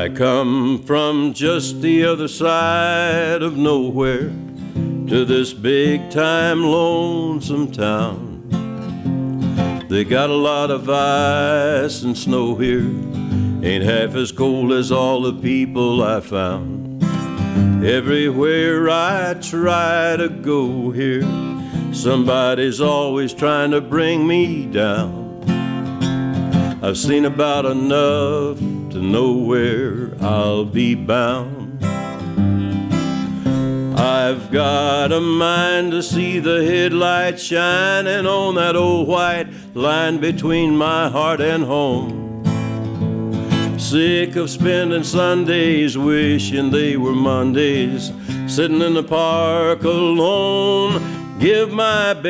I come from just the other side of nowhere to this big-time lonesome town. They got a lot of ice and snow here, ain't half as cold as all the people I found. Everywhere I try to go here, somebody's always trying to bring me down. I've seen about enough to know where I'll be bound. I've got a mind to see the headlights shining on that old white line between my heart and home. Sick of spending Sundays wishing they were Mondays, sitting in the park alone. Give my